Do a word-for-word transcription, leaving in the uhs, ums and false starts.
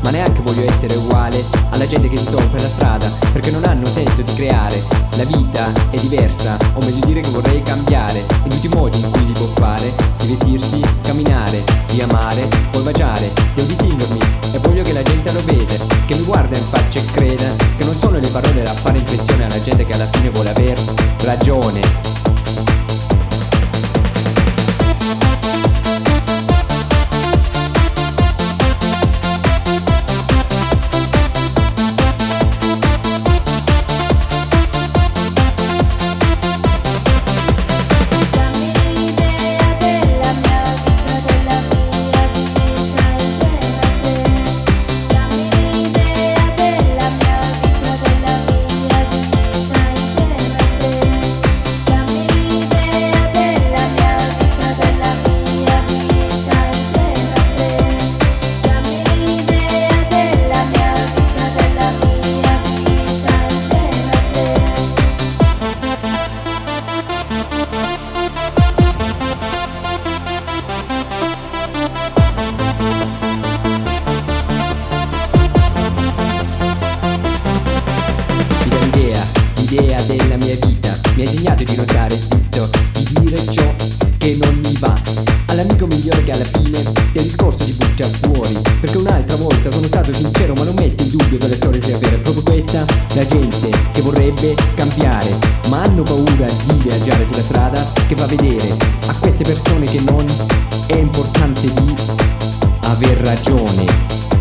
ma neanche voglio essere uguale alla gente che si trova per la strada, perché non hanno senso di creare. La vita è diversa, o meglio dire che vorrei cambiare in tutti i modi in cui si può fare, di vestirsi, camminare, di amare, poi baciare, di distinguermi, e voglio che la gente lo veda, che mi guarda in faccia e creda che non sono le parole a fare impressione alla gente che alla fine vuole aver ragione. L'idea della mia vita mi ha insegnato di non stare zitto, di dire ciò che non mi va all'amico migliore che alla fine del discorso ti butta fuori, perché un'altra volta sono stato sincero, ma non metto in dubbio che la storia sia vera. È proprio questa la gente che vorrebbe cambiare, ma hanno paura di viaggiare sulla strada, che fa vedere a queste persone che non è importante di aver ragione.